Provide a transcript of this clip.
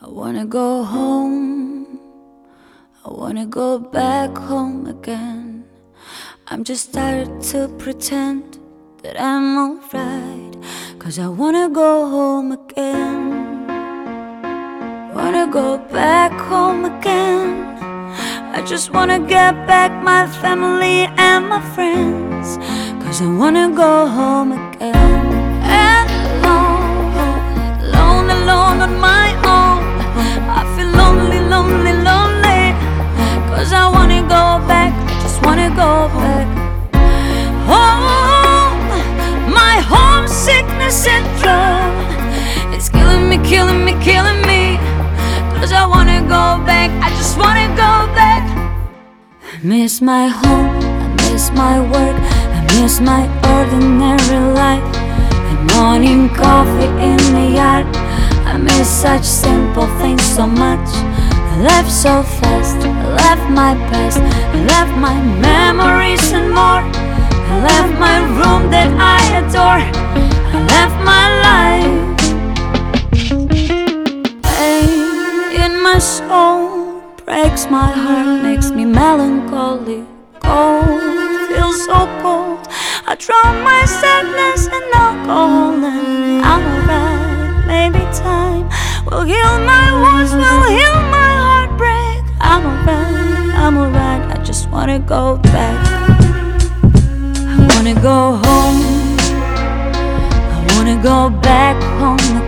I wanna go home, I wanna go back home again. I'm just tired to pretend that I'm alright, 'cause I wanna go home again. Wanna go back home again. I just wanna get back my family and my friends, 'cause I wanna go home again. And alone, alone on my own, I feel lonely, lonely, lonely, 'cause I wanna go back, I just wanna go back home. My homesickness syndrome, it's killing me, killing me, killing me, 'cause I wanna go back, I just wanna go back. I miss my home, I miss my work, I miss my ordinary life, and morning coffee in the yard. I miss such simple things so much. I left so fast, I left my past, I left my memories and more. I left my room that I adore, I left my life. Pain in my soul breaks my heart, makes me melancholy. Cold, feels so cold. I drown my sadness in alcohol, and I'm alright. Maybe time will heal my wounds, will heal my heartbreak. I'm alright, I'm alright. I just wanna go back. I wanna go home, I wanna go back home